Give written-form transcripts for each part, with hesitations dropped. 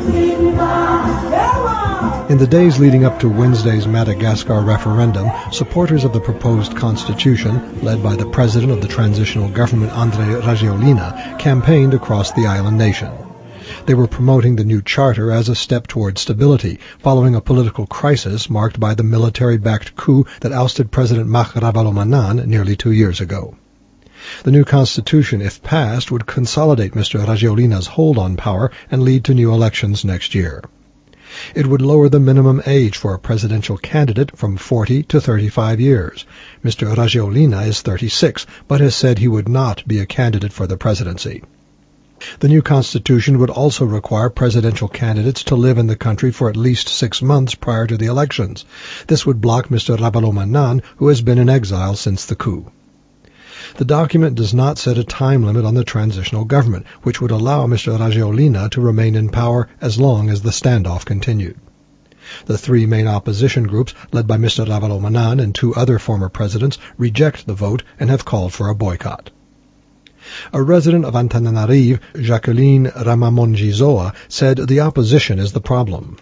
In the days leading up to Wednesday's Madagascar referendum, supporters of the proposed constitution, led by the president of the transitional government, Andry Rajoelina, campaigned across the island nation. They were promoting the new charter as a step toward stability, following a political crisis marked by the military-backed coup that ousted President Mak Ravalomanana nearly 2 years ago. The new constitution, if passed, would consolidate Mr. Rajoelina's hold on power and lead to new elections next year. It would lower the minimum age for a presidential candidate from 40 to 35 years. Mr. Rajoelina is 36, but has said he would not be a candidate for the presidency. The new constitution would also require presidential candidates to live in the country for at least 6 months prior to the elections. This would block Mr. Ravalomanana, who has been in exile since the coup. The document does not set a time limit on the transitional government, which would allow Mr. Rajoelina to remain in power as long as the standoff continued. The 3 main opposition groups, led by Mr. Ravalomanana and 2 other former presidents, reject the vote and have called for a boycott. A resident of Antananarivo, Jacqueline Ramamonjizoa, said the opposition is the problem.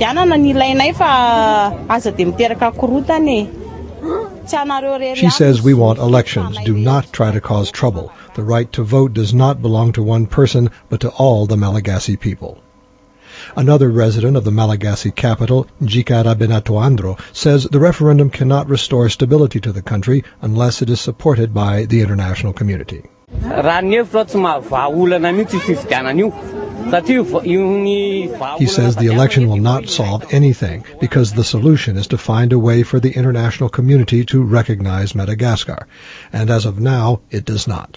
She says, "We want elections. Do not try to cause trouble. The right to vote does not belong to one person, but to all the Malagasy people." Another resident of the Malagasy capital, Njika Rabinatoandro, says the referendum cannot restore stability to the country unless it is supported by the international community. He says the election will not solve anything because the solution is to find a way for the international community to recognize Madagascar, and as of now, it does not.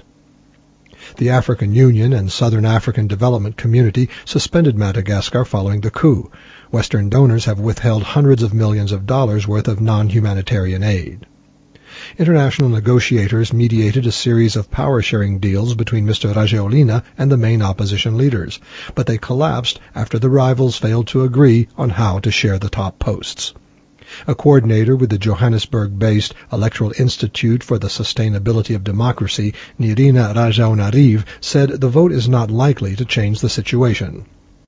The African Union and Southern African Development Community suspended Madagascar following the coup. Western donors have withheld hundreds of millions of dollars worth of non-humanitarian aid. International negotiators mediated a series of power-sharing deals between Mr. Rajoelina and the main opposition leaders, but they collapsed after the rivals failed to agree on how to share the top posts. A coordinator with the Johannesburg-based Electoral Institute for the Sustainability of Democracy, Nirina Rajaonarive, said the vote is not likely to change the situation.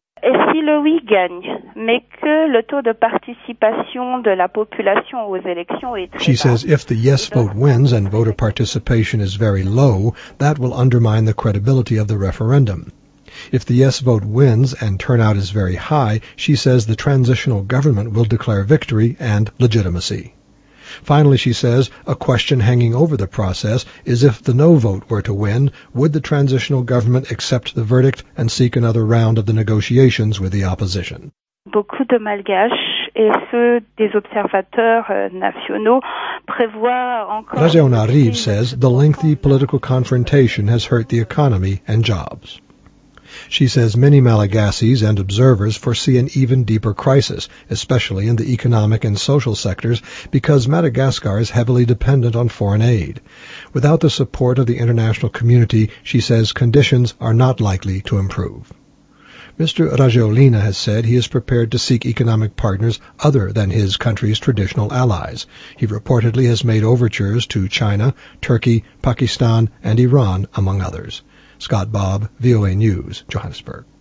Le oui gagne, mais que le taux de participation de la population aux élections est très bas. She says if the yes vote wins and voter participation is very low, that will undermine the credibility of the referendum. If the yes vote wins and turnout is very high, she says the transitional government will declare victory and legitimacy. Finally, she says, a question hanging over the process is if the no vote were to win, would the transitional government accept the verdict and seek another round of the negotiations with the opposition? Beaucoup de Malgaches et ceux des observateurs nationaux prévoient encore... Rajaonarive says the lengthy political confrontation has hurt the economy and jobs. She says many Malagasys and observers foresee an even deeper crisis, especially in the economic and social sectors, because Madagascar is heavily dependent on foreign aid. Without the support of the international community, she says conditions are not likely to improve. Mr. Rajoelina has said he is prepared to seek economic partners other than his country's traditional allies. He reportedly has made overtures to China, Turkey, Pakistan, and Iran, among others. Scott Bobb, VOA News, Johannesburg.